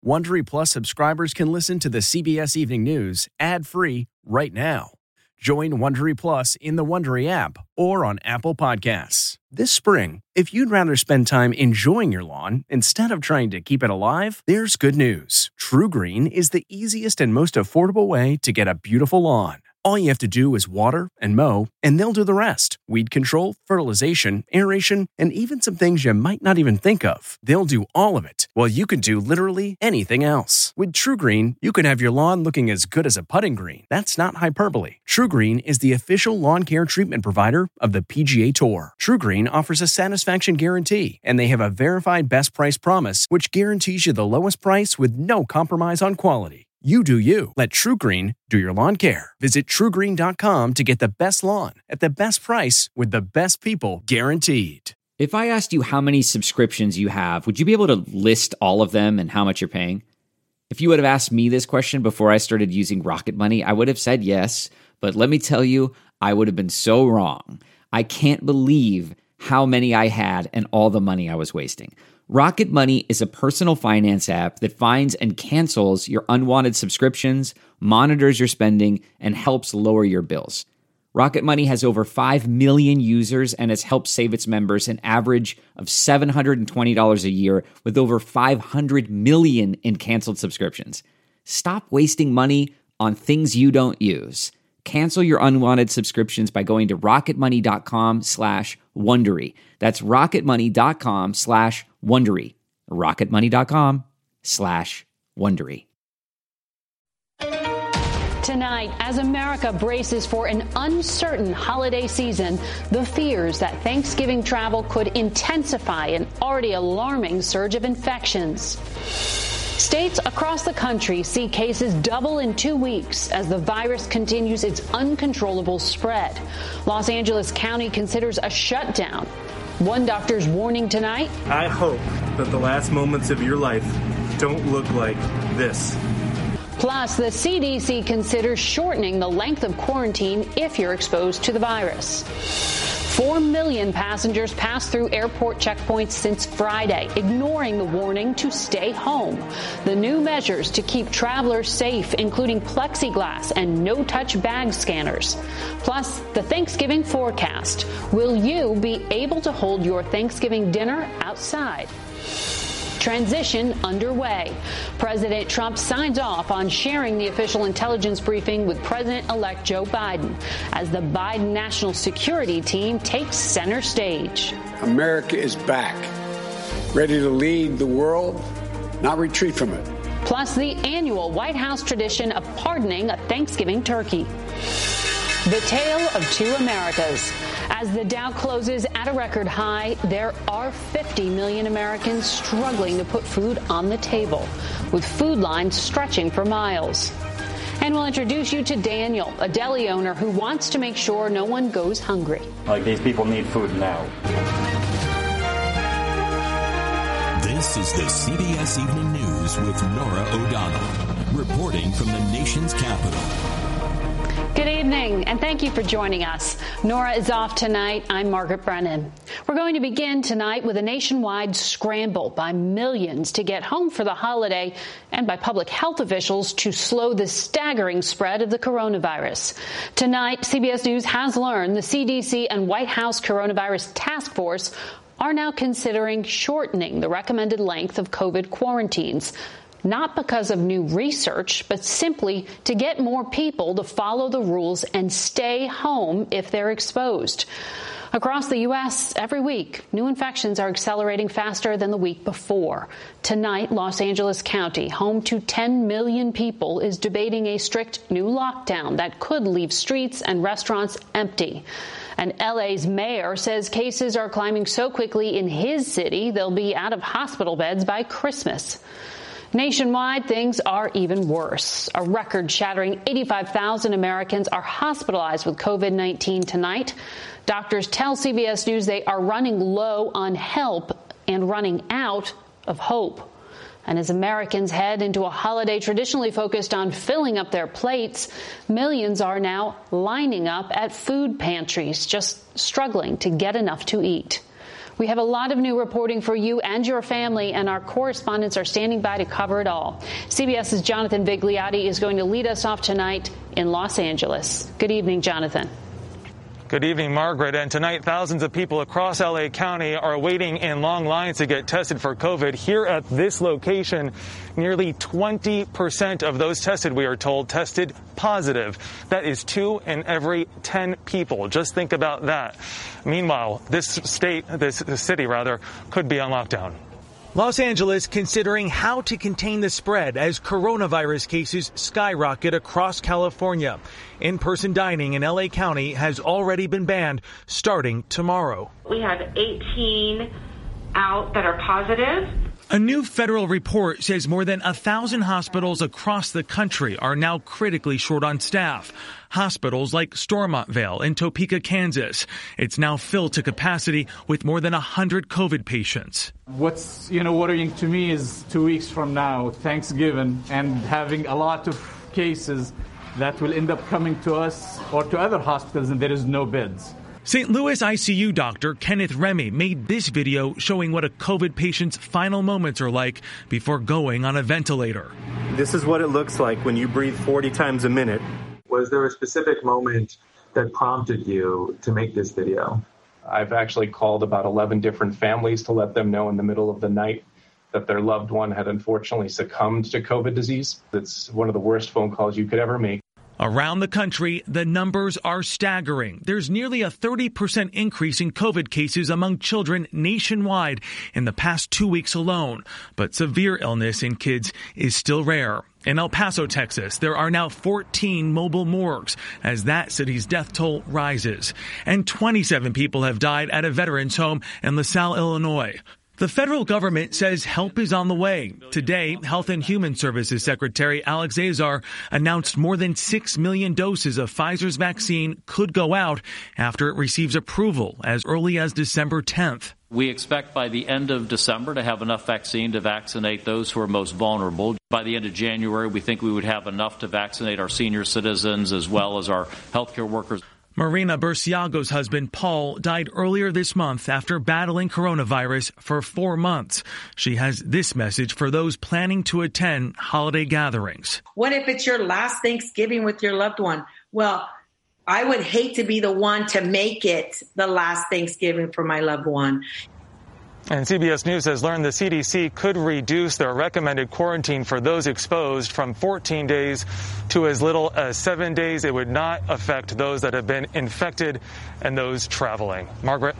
Wondery Plus subscribers can listen to the CBS Evening News ad-free right now. Join Wondery Plus in the Wondery app or on Apple Podcasts. This spring, if you'd rather spend time enjoying your lawn instead of trying to keep it alive, there's good news. TruGreen is the easiest and most affordable way to get a beautiful lawn. All you have to do is water and mow, and they'll do the rest. Weed control, fertilization, aeration, and even some things you might not even think of. They'll do all of it, while you can do literally anything else. With TruGreen, you can have your lawn looking as good as a putting green. That's not hyperbole. TruGreen is the official lawn care treatment provider of the PGA Tour. TruGreen offers a satisfaction guarantee, and they have a verified best price promise, which guarantees you the lowest price with no compromise on quality. You do you. Let TruGreen do your lawn care. Visit TruGreen.com to get the best lawn at the best price with the best people guaranteed. If I asked you how many subscriptions you have, would you be able to list all of them and how much you're paying? If you would have asked me this question before I started using Rocket Money, I would have said yes. But let me tell you, I would have been so wrong. I can't believe how many I had and all the money I was wasting. Rocket Money is a personal finance app that finds and cancels your unwanted subscriptions, monitors your spending, and helps lower your bills. Rocket Money has over 5 million users and has helped save its members an average of $720 a year with over 500 million in canceled subscriptions. Stop wasting money on things you don't use. Cancel your unwanted subscriptions by going to rocketmoney.com/Wondery. That's rocketmoney.com/Wondery. rocketmoney.com/Wondery. Tonight, as America braces for an uncertain holiday season, the fears that Thanksgiving travel could intensify an already alarming surge of infections. States across the country see cases double in 2 weeks as the virus continues its uncontrollable spread. Los Angeles County considers a shutdown. One doctor's warning tonight. I hope that the last moments of your life don't look like this. Plus, the CDC considers shortening the length of quarantine if you're exposed to the virus. 4 million passengers passed through airport checkpoints since Friday, ignoring the warning to stay home. The new measures to keep travelers safe, including plexiglass and no-touch bag scanners. Plus, the Thanksgiving forecast. Will you be able to hold your Thanksgiving dinner outside? Transition underway. President Trump signs off on sharing the official intelligence briefing with President-elect Joe Biden as the Biden National Security Team takes center stage. America is back, ready to lead the world, not retreat from it. Plus, the annual White House tradition of pardoning a Thanksgiving turkey. The tale of two Americas. As the Dow closes at a record high, there are 50 million Americans struggling to put food on the table, with food lines stretching for miles. And we'll introduce you to Daniel, a deli owner who wants to make sure no one goes hungry. Like, these people need food now. This is the CBS Evening News with Norah O'Donnell, reporting from the nation's capital. Good evening, and thank you for joining us. Nora is off tonight. I'm Margaret Brennan. We're going to begin tonight with a nationwide scramble by millions to get home for the holiday and by public health officials to slow the staggering spread of the coronavirus. Tonight, CBS News has learned the CDC and White House Coronavirus Task Force are now considering shortening the recommended length of COVID quarantines. Not because of new research, but simply to get more people to follow the rules and stay home if they're exposed. Across the U.S., every week, new infections are accelerating faster than the week before. Tonight, Los Angeles County, home to 10 million people, is debating a strict new lockdown that could leave streets and restaurants empty. And LA's mayor says cases are climbing so quickly in his city, they'll be out of hospital beds by Christmas. Nationwide, things are even worse. A record-shattering 85,000 Americans are hospitalized with COVID-19 tonight. Doctors tell CBS News they are running low on help and running out of hope. And as Americans head into a holiday traditionally focused on filling up their plates, millions are now lining up at food pantries, just struggling to get enough to eat. We have a lot of new reporting for you and your family, and our correspondents are standing by to cover it all. CBS's Jonathan Vigliotti is going to lead us off tonight in Los Angeles. Good evening, Jonathan. Good evening, Margaret. And tonight, thousands of people across L.A. County are waiting in long lines to get tested for COVID. Here at this location, nearly 20% of those tested, we are told, tested positive. That is 2 in every 10 people. Just think about that. Meanwhile, this city, could be on lockdown. Los Angeles considering how to contain the spread as coronavirus cases skyrocket across California. In-person dining in L.A. County has already been banned starting tomorrow. We have 18 out that are positive. A new federal report says more than 1,000 hospitals across the country are now critically short on staff. Hospitals like Stormontvale in Topeka, Kansas. It's now filled to capacity with more than 100 COVID patients. What's, worrying to me is 2 weeks from now, Thanksgiving, and having a lot of cases that will end up coming to us or to other hospitals, and there is no beds. St. Louis ICU doctor Kenneth Remy made this video showing what a COVID patient's final moments are like before going on a ventilator. This is what it looks like when you breathe 40 times a minute. Was there a specific moment that prompted you to make this video? I've actually called about 11 different families to let them know in the middle of the night that their loved one had unfortunately succumbed to COVID disease. It's one of the worst phone calls you could ever make. Around the country, the numbers are staggering. There's nearly a 30% increase in COVID cases among children nationwide in the past 2 weeks alone. But severe illness in kids is still rare. In El Paso, Texas, there are now 14 mobile morgues as that city's death toll rises. And 27 people have died at a veterans home in LaSalle, Illinois. The federal government says help is on the way. Today, Health and Human Services Secretary Alex Azar announced more than 6 million doses of Pfizer's vaccine could go out after it receives approval as early as December 10th. We expect by the end of December to have enough vaccine to vaccinate those who are most vulnerable. By the end of January, we think we would have enough to vaccinate our senior citizens as well as our healthcare workers. Marina Burciago's husband, Paul, died earlier this month after battling coronavirus for 4 months. She has this message for those planning to attend holiday gatherings. What if it's your last Thanksgiving with your loved one? Well, I would hate to be the one to make it the last Thanksgiving for my loved one. And CBS News has learned the CDC could reduce their recommended quarantine for those exposed from 14 days to as little as 7 days. It would not affect those that have been infected and those traveling. Margaret?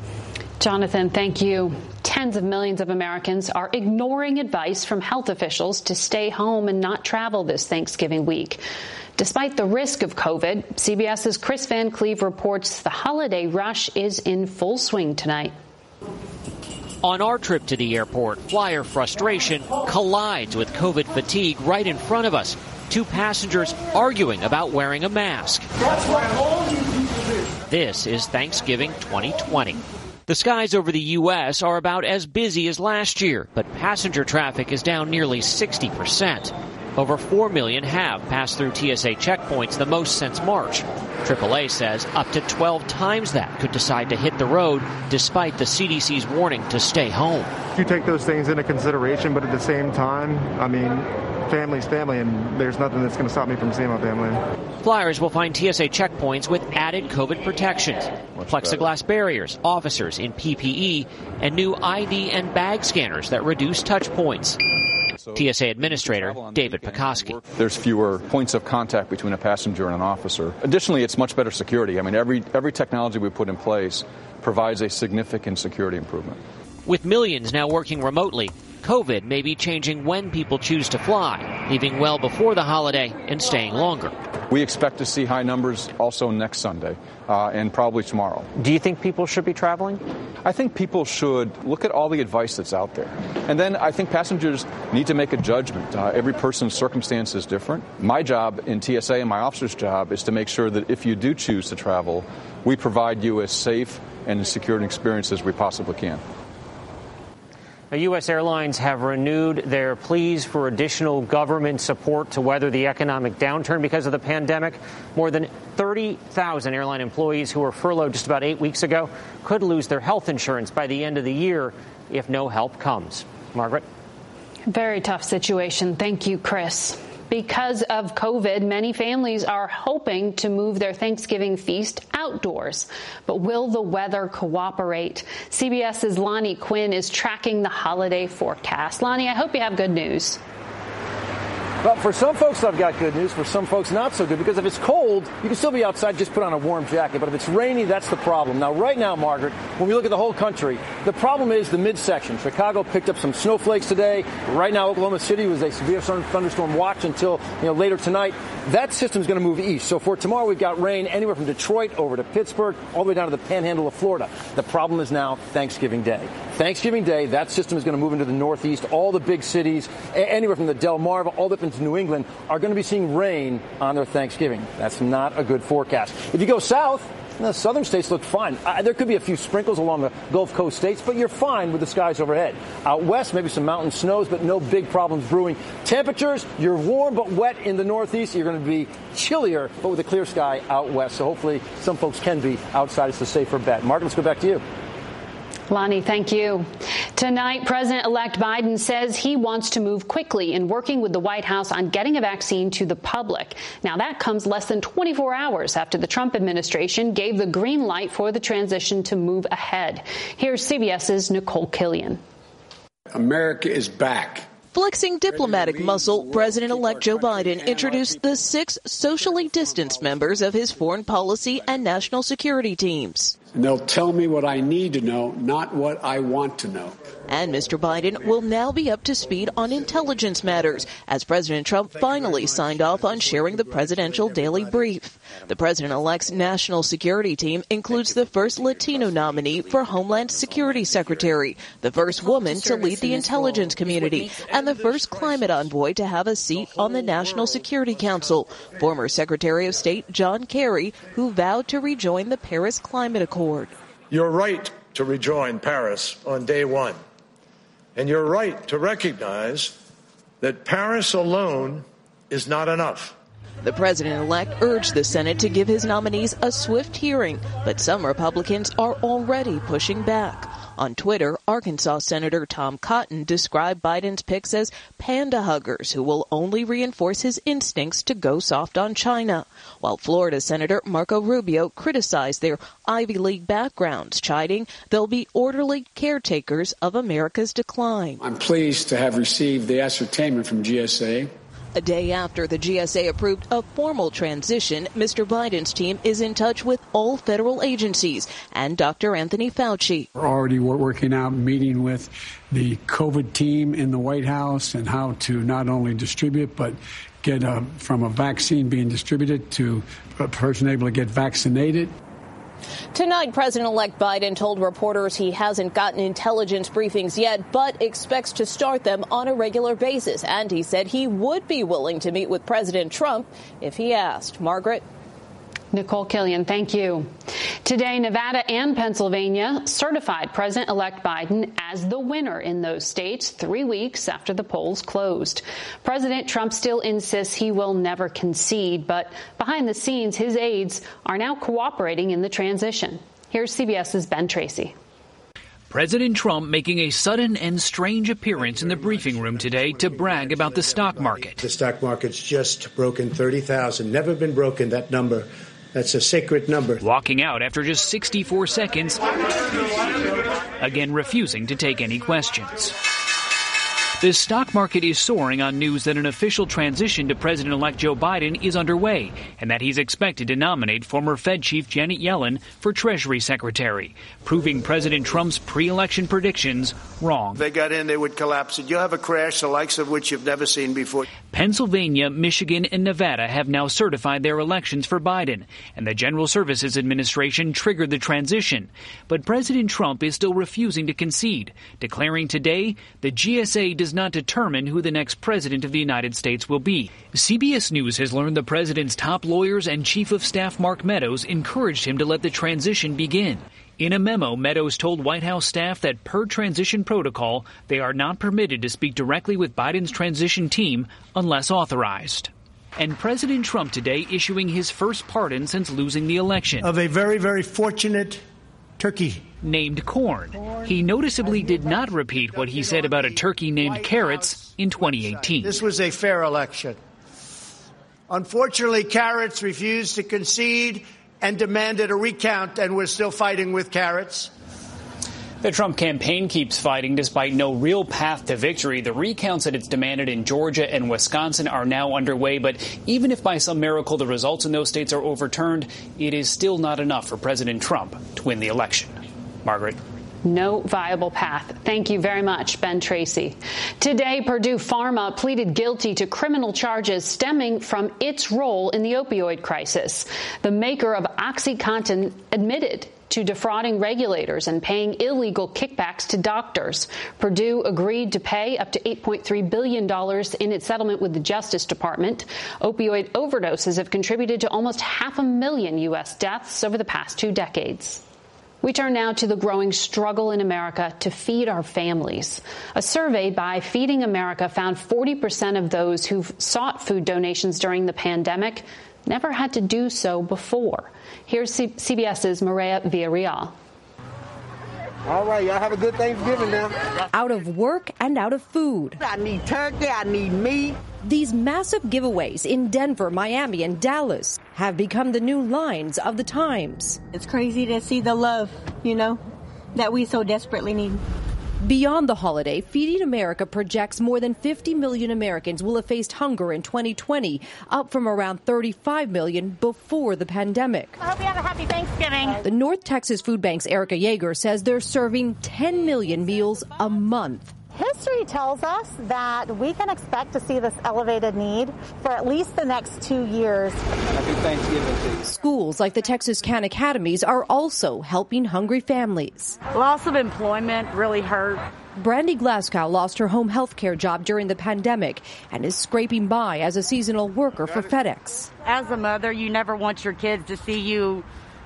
Jonathan, thank you. Tens of millions of Americans are ignoring advice from health officials to stay home and not travel this Thanksgiving week. Despite the risk of COVID, CBS's Chris Van Cleve reports the holiday rush is in full swing tonight. On our trip to the airport, flyer frustration collides with COVID fatigue right in front of us. 2 passengers arguing about wearing a mask. That's what all you people do. This is Thanksgiving 2020. The skies over the U.S. are about as busy as last year, but passenger traffic is down nearly 60%. Over 4 million have passed through TSA checkpoints, the most since March. AAA says up to 12 times that could decide to hit the road despite the CDC's warning to stay home. You take those things into consideration, but at the same time, family's family, and there's nothing that's going to stop me from seeing my family. Flyers will find TSA checkpoints with added COVID protections, plexiglass barriers, officers in PPE, and new ID and bag scanners that reduce touch points. TSA Administrator David Pekoski. There's fewer points of contact between a passenger and an officer. Additionally, it's much better security. Every technology we put in place provides a significant security improvement. With millions now working remotely, COVID may be changing when people choose to fly, leaving well before the holiday and staying longer. We expect to see high numbers also next Sunday and probably tomorrow. Do you think people should be traveling? I think people should look at all the advice that's out there. And then I think passengers need to make a judgment. Every person's circumstance is different. My job in TSA and my officer's job is to make sure that if you do choose to travel, we provide you as safe and secure an experience as we possibly can. U.S. airlines have renewed their pleas for additional government support to weather the economic downturn because of the pandemic. More than 30,000 airline employees who were furloughed just about 8 weeks ago could lose their health insurance by the end of the year if no help comes. Margaret? Very tough situation. Thank you, Chris. Because of COVID, many families are hoping to move their Thanksgiving feast outdoors. But will the weather cooperate? CBS's Lonnie Quinn is tracking the holiday forecast. Lonnie, I hope you have good news. Well, for some folks, I've got good news. For some folks, not so good, because if it's cold, you can still be outside, just put on a warm jacket. But if it's rainy, that's the problem. Now, right now, Margaret, when we look at the whole country, the problem is the midsection. Chicago picked up some snowflakes today. Right now, Oklahoma City was a severe thunderstorm watch until later tonight. That system's going to move east. So for tomorrow, we've got rain anywhere from Detroit over to Pittsburgh, all the way down to the panhandle of Florida. The problem is now Thanksgiving Day. Thanksgiving Day, that system is going to move into the northeast. All the big cities, anywhere from the Delmarva all the way up into New England, are going to be seeing rain on their Thanksgiving. That's not a good forecast. If you go south, the southern states look fine. There could be a few sprinkles along the Gulf Coast states, but you're fine with the skies overhead. Out west, maybe some mountain snows, but no big problems brewing. Temperatures, you're warm but wet in the northeast. You're going to be chillier, but with a clear sky out west. So hopefully some folks can be outside. It's a safer bet. Mark, let's go back to you. Lonnie, thank you. Tonight, President-elect Biden says he wants to move quickly in working with the White House on getting a vaccine to the public. Now, that comes less than 24 hours after the Trump administration gave the green light for the transition to move ahead. Here's CBS's Nicole Killian. America is back. Flexing diplomatic muscle, President-elect Joe Biden introduced the 6 socially distanced members of his foreign policy and national security teams. And they'll tell me what I need to know, not what I want to know. And Mr. Biden will now be up to speed on intelligence matters, as President Trump finally signed off on sharing the presidential daily brief. The president-elect's national security team includes the first Latino nominee for Homeland Security Secretary, the first woman to lead the intelligence community, and the first climate envoy to have a seat on the National Security Council, former Secretary of State John Kerry, who vowed to rejoin the Paris Climate Accord. You're right to rejoin Paris on day one. And you're right to recognize that Paris alone is not enough. The president-elect urged the Senate to give his nominees a swift hearing, but some Republicans are already pushing back. On Twitter, Arkansas Senator Tom Cotton described Biden's picks as panda huggers who will only reinforce his instincts to go soft on China, while Florida Senator Marco Rubio criticized their Ivy League backgrounds, chiding they'll be orderly caretakers of America's decline. I'm pleased to have received the ascertainment from GSA. A day after the GSA approved a formal transition, Mr. Biden's team is in touch with all federal agencies and Dr. Anthony Fauci. We're already working out, meeting with the COVID team in the White House and how to not only distribute, but get from a vaccine being distributed to a person able to get vaccinated. Tonight, President-elect Biden told reporters he hasn't gotten intelligence briefings yet, but expects to start them on a regular basis. And he said he would be willing to meet with President Trump if he asked. Margaret? Nicole Killian, thank you. Today, Nevada and Pennsylvania certified President-elect Biden as the winner in those states 3 weeks after the polls closed. President Trump still insists he will never concede, but behind the scenes, his aides are now cooperating in the transition. Here's CBS's Ben Tracy. President Trump making a sudden and strange appearance in the briefing room today to brag about the stock market. The stock market's just broken 30,000. Never been broken, that number. That's a sacred number. Walking out after just 64 seconds, again refusing to take any questions. The stock market is soaring on news that an official transition to President-elect Joe Biden is underway and that he's expected to nominate former Fed Chief Janet Yellen for Treasury Secretary, proving President Trump's pre-election predictions wrong. They got in, they would collapse it. You'll have a crash the likes of which you've never seen before. Pennsylvania, Michigan, and Nevada have now certified their elections for Biden, and the General Services Administration triggered the transition. But President Trump is still refusing to concede, declaring today the GSA does not determine who the next president of the United States will be. CBS News has learned the president's top lawyers and chief of staff Mark Meadows encouraged him to let the transition begin. In a memo, Meadows told White House staff that per transition protocol, they are not permitted to speak directly with Biden's transition team unless authorized. And President Trump today issuing his first pardon since losing the election. Of a very, very fortunate turkey. Named Corn. He noticeably did not repeat what he said about a turkey named Carrots in 2018. This was a fair election. Unfortunately, Carrots refused to concede and demanded a recount, and we're still fighting with Carrots. The Trump campaign keeps fighting despite no real path to victory. The recounts that it's demanded in Georgia and Wisconsin are now underway. But even if by some miracle the results in those states are overturned, it is still not enough for President Trump to win the election. Margaret. No viable path. Thank you very much, Ben Tracy. Today, Purdue Pharma pleaded guilty to criminal charges stemming from its role in the opioid crisis. The maker of OxyContin admitted to defrauding regulators and paying illegal kickbacks to doctors. Purdue agreed to pay up to $8.3 billion in its settlement with the Justice Department. Opioid overdoses have contributed to almost 500,000 U.S. deaths over the past 2 decades. We turn now to the growing struggle in America to feed our families. A survey by Feeding America found 40% of those who've sought food donations during the pandemic never had to do so before. Here's CBS's Maria Villarreal. All right, y'all have a good Thanksgiving now. Out of work and out of food. I need turkey, I need meat. These massive giveaways in Denver, Miami, and Dallas have become the new lines of the times. It's crazy to see the love, that we so desperately need. Beyond the holiday, Feeding America projects more than 50 million Americans will have faced hunger in 2020, up from around 35 million before the pandemic. I hope you have a happy Thanksgiving. The North Texas Food Bank's Erica Yeager says they're serving 10 million meals a month. History tells us that we can expect to see this elevated need for at least the next 2 years. Happy Thanksgiving to you. Schools like the Texas Can Academies are also helping hungry families. Loss of employment really hurt. Brandy Glasgow lost her home health care job during the pandemic and is scraping by as a seasonal worker for FedEx. As a mother, you never want your kids to see you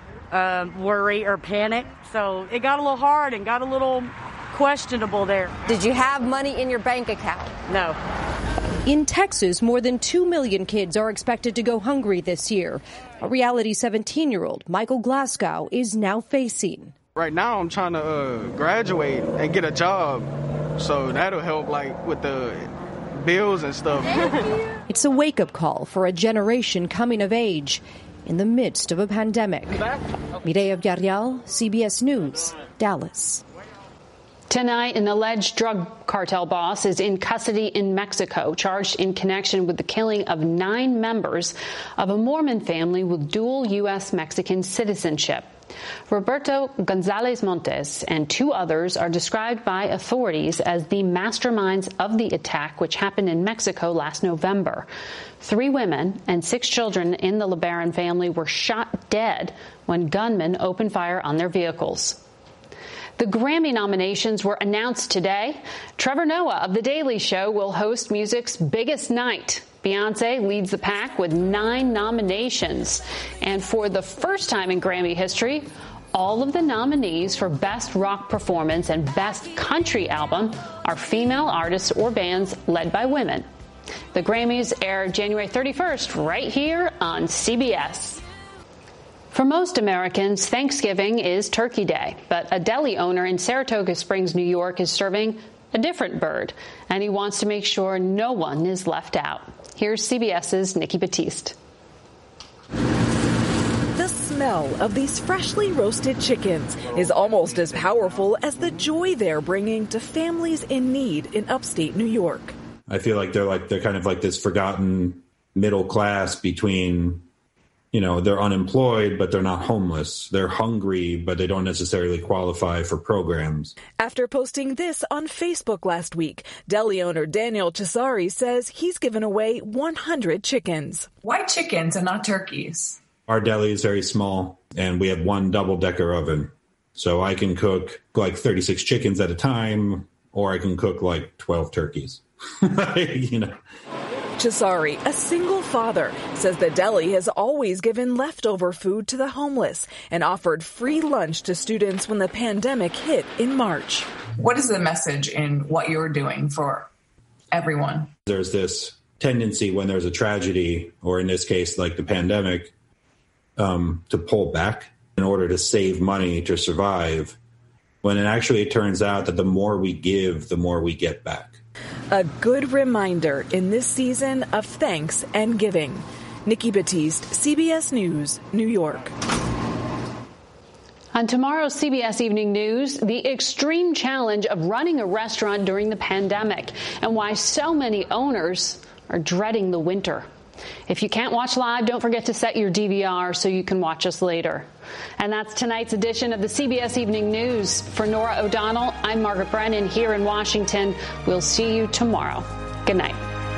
worry or panic. So it got a little hard and got a little questionable there. Did you have money in your bank account? No. In Texas, more than 2 million kids are expected to go hungry this year. A Reality 17-year-old, Michael Glasgow, is now facing. Right now, I'm trying to graduate and get a job, so that'll help, with the bills and stuff. It's a wake-up call for a generation coming of age in the midst of a pandemic. Mireya Villarreal, CBS News, Dallas. Tonight, an alleged drug cartel boss is in custody in Mexico, charged in connection with the killing of 9 members of a Mormon family with dual U.S.-Mexican citizenship. Roberto Gonzalez Montes and 2 others are described by authorities as the masterminds of the attack, which happened in Mexico last November. 3 women and 6 children in the LeBaron family were shot dead when gunmen opened fire on their vehicles. The Grammy nominations were announced today. Trevor Noah of The Daily Show will host music's biggest night. Beyoncé leads the pack with 9 nominations. And for the first time in Grammy history, all of the nominees for Best Rock Performance and Best Country Album are female artists or bands led by women. The Grammys air January 31st right here on CBS. For most Americans, Thanksgiving is Turkey Day, but a deli owner in Saratoga Springs, New York, is serving a different bird, and he wants to make sure no one is left out. Here's CBS's Nikki Battiste. The smell of these freshly roasted chickens is almost as powerful as the joy they're bringing to families in need in upstate New York. I feel like they're kind of like this forgotten middle class between, they're unemployed, but they're not homeless. They're hungry, but they don't necessarily qualify for programs. After posting this on Facebook last week, deli owner Daniel Cesari says he's given away 100 chickens. Why chickens and not turkeys? Our deli is very small, and we have 1 double-decker oven. So I can cook 36 chickens at a time, or I can cook 12 turkeys. Chisari, a single father, says the deli has always given leftover food to the homeless and offered free lunch to students when the pandemic hit in March. What is the message in what you're doing for everyone? There's this tendency when there's a tragedy, or in this case, like the pandemic, to pull back in order to save money to survive, when it turns out that the more we give, the more we get back. A good reminder in this season of thanks and giving. Nikki Batiste, CBS News, New York. On tomorrow's CBS Evening News, the extreme challenge of running a restaurant during the pandemic and why so many owners are dreading the winter. If you can't watch live, don't forget to set your DVR so you can watch us later. And that's tonight's edition of the CBS Evening News. For Norah O'Donnell, I'm Margaret Brennan here in Washington. We'll see you tomorrow. Good night.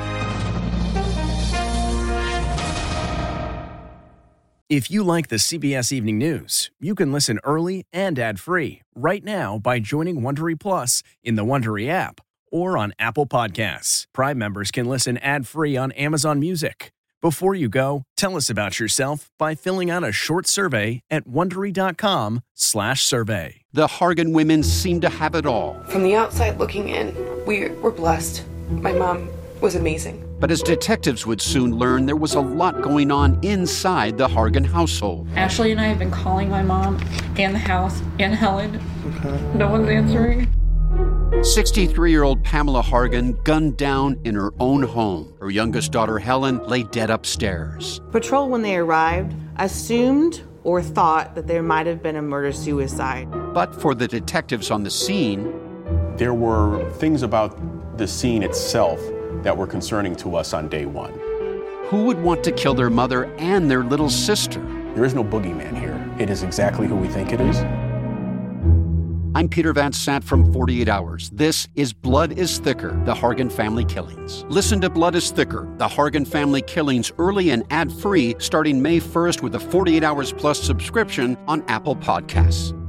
If you like the CBS Evening News, you can listen early and ad-free right now by joining Wondery Plus in the Wondery app or on Apple Podcasts. Prime members can listen ad-free on Amazon Music. Before you go, tell us about yourself by filling out a short survey at Wondery.com/survey. The Hargan women seem to have it all. From the outside looking in, we were blessed. My mom was amazing. But as detectives would soon learn, there was a lot going on inside the Hargan household. Ashley and I have been calling my mom and the house and Helen. Okay. No one's answering. 63-year-old Pamela Hargan gunned down in her own home. Her youngest daughter, Helen, lay dead upstairs. Patrol, when they arrived, assumed or thought that there might have been a murder-suicide. But for the detectives on the scene, there were things about the scene itself that were concerning to us on day one. Who would want to kill their mother and their little sister? There is no boogeyman here. It is exactly who we think it is. I'm Peter Van Sant from 48 Hours. This is Blood is Thicker, the Hargan Family Killings. Listen to Blood is Thicker, the Hargan Family Killings early and ad-free starting May 1st with a 48 Hours Plus subscription on Apple Podcasts.